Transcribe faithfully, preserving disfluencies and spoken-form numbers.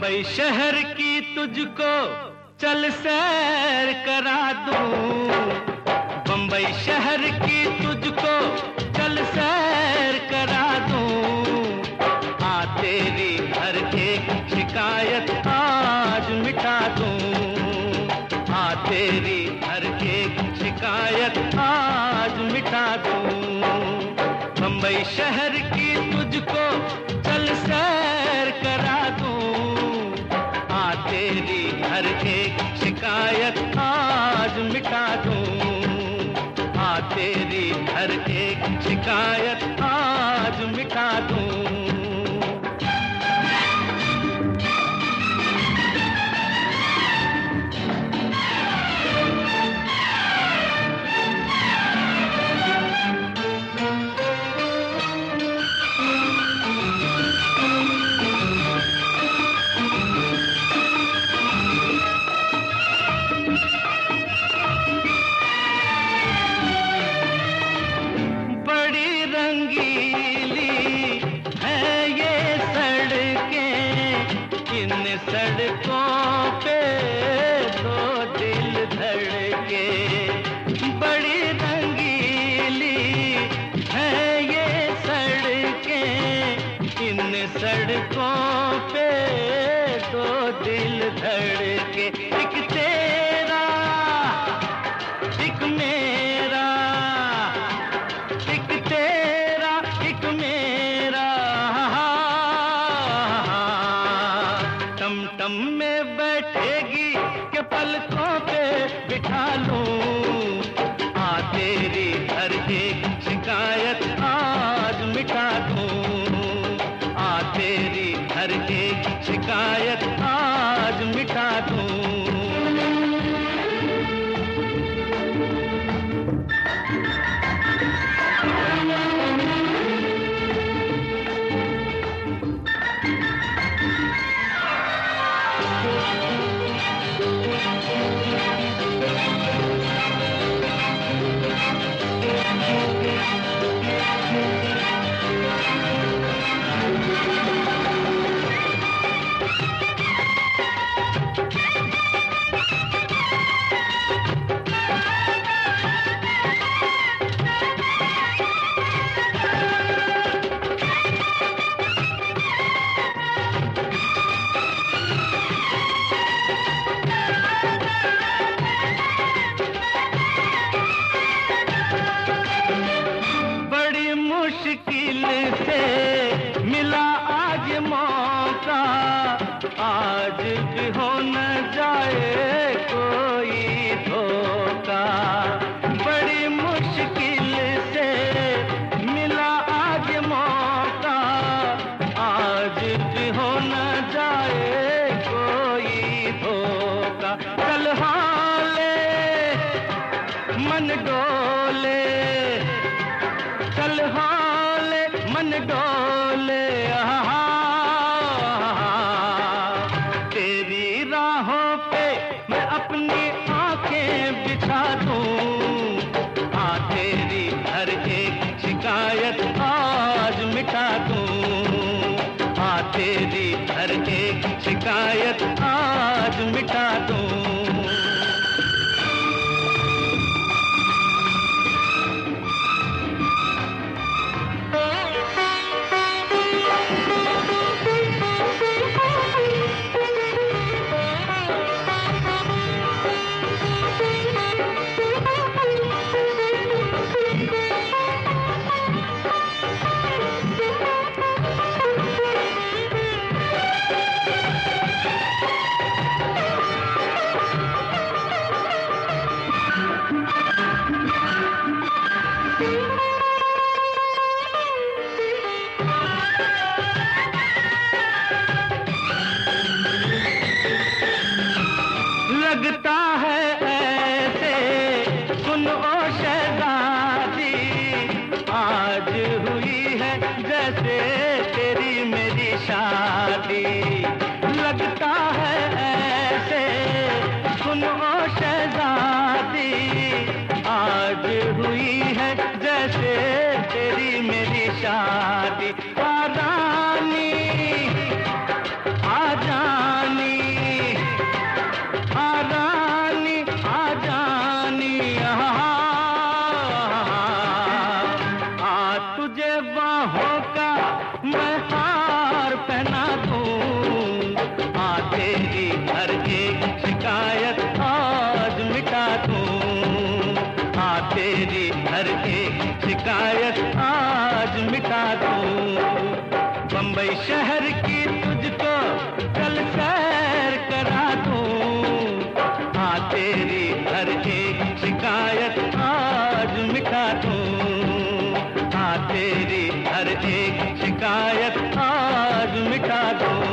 बम्बई शहर की तुझको चल सैर करा दूं, बम्बई शहर की तुझको चल सैर करा दूं। आ तेरी हर एक शिकायत आज मिटा दूं, आ तेरी हर एक शिकायत आज मिटा दूं। बम्बई शहर की तुझको चल सैर करा दूं, आ तेरी हर एक शिकायत आज मिटा दूं, आ तेरी हर एक शिकायत आज मिटा दूं। सड़कों पे दो दिल धड़के, बड़ी रंगीली है ये सड़कें, इन सड़कों पे दो दिल धड़के। एक तेरा एक मेरा, एक तेरा एक मेरा, टम में बैठेगी के पलकों पे बिठा लूं, आ तेरी हर एक शिकायत आज मिटा दूं, आ तेरी हर एक शिकायत आज मिटा दूं। मुश्किल से मिला आज मौका, आज भी हो न जाए कोई धोखा। बड़ी मुश्किल से मिला आज मौका, आज भी हो न जाए कोई धोखा। चल हाले मन डोले, चल हाले मन डोले, आहा, तेरी राहों पे मैं अपनी आंखें बिछा दूं, आ तेरी हर एक शिकायत आज मिटा दूं, आ तेरी हर एक शिकायत आज मिटा दूं। लगता है ऐसे सुन ओ शहज़ादी, आज हुई है जैसे तेरी मेरी शादी। लगता है ऐसे सुन ओ शहज़ादी, आज हुई है जैसे तेरी मेरी शादी। आ रानी आ जा बाहों का मैं हार पहना दूं, आ तेरी हर एक शिकायत आज मिटा दूं, आ तेरी हर एक शिकायत आज मिटा दूं। बंबई शहर की तुझको कल सैर करा दूं, आ तेरी हर एक शिकायत आज मिटा दूं, आ तेरी हर एक शिकायत आज मिटा दूं।